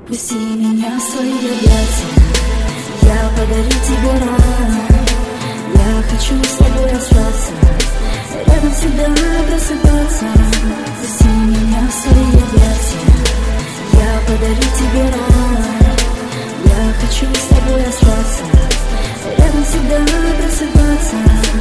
Пусти меня в свои объятия, я подарю тебе рай. Я хочу с тобой остаться, рядом всегда просыпаться. Пусти меня в свои объятия, я подарю тебе рай. Я хочу с тобой остаться, рядом всегда просыпаться.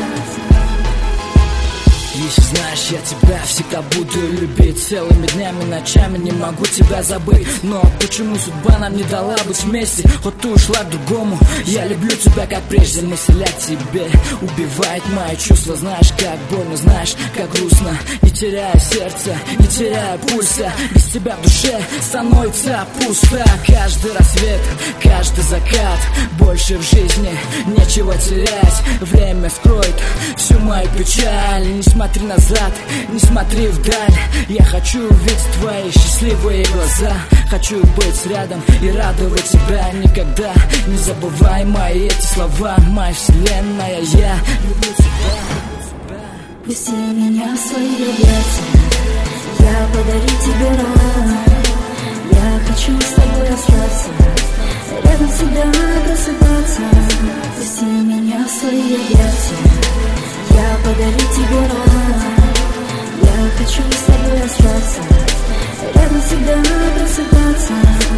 Если знаешь, я тебя всегда буду любить. Целыми днями, ночами не могу тебя забыть. Но почему судьба нам не дала быть вместе? Вот ты ушла к другому. Я люблю тебя как прежде. Мысль о тебе убивает мои чувства. Знаешь, как больно, знаешь, как грустно. Не теряя сердца, не теряя пульса. Без тебя в душе становится пусто. Каждый рассвет, каждый закат. Больше в жизни нечего терять. Время скроет всю мою печаль. Не смотри назад, не смотри вдаль. Я хочу увидеть твои счастливые глаза. Хочу быть рядом и радовать тебя. Никогда не забывай мои эти слова. Моя вселенная, я люблю тебя. Пусти меня в свои объятия, я подарю тебе рай. Я хочу с тобой остаться, рядом всегда просыпаться. Пусти меня в свои объятия, я подарю тебе рай. Я хочу с тобой остаться, рядом всегда просыпаться.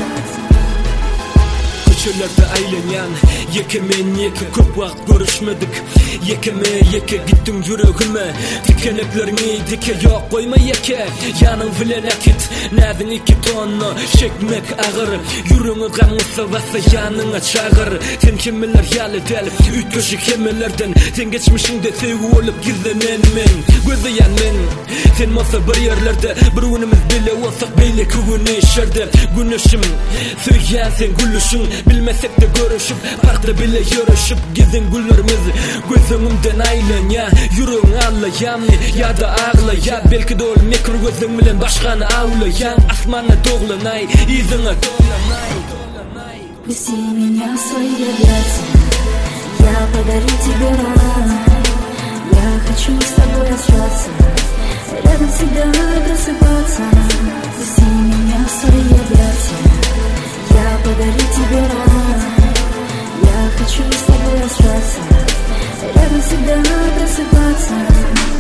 Ko'chalarda aylangan yeka men yeka ko'p vaqt ko'rishmadik. Yekame yeka gittim yuragimga tikanaklarni dika yo'q qo'yma yeka. Yaning bilan akit nading ikki tonna shekmek ag'ir. Yuringi g'amg'isa vasa yaningga chag'ir. Sen kimlar yali delib ütköşü kimlardan sen geçmişingde sevgi olup gizlenen men. Gözleyen men sen masa bir yerlerde bir günümüz bile olsak beyle kuguni şerde. Güneşim söyleyen sen gülüşün. Bilmesek de görüşüp, parkta bile yürüşüp. Gizin güllerimiz gözümden aylanya. Yüreğin ağlayan ya da ağlayan. Belki de ol mikro gözün bilen başkanı ağlayan. Asmana doğlanay, izine doğlanay. Пусти меня в свои объятия, я подарю тебе рай. Я хочу с тобой остаться, рядом всегда просыпаться. Пусти меня в свои объятия, я подарю тебе рай. Я хочу с тобой остаться, рядом всегда просыпаться.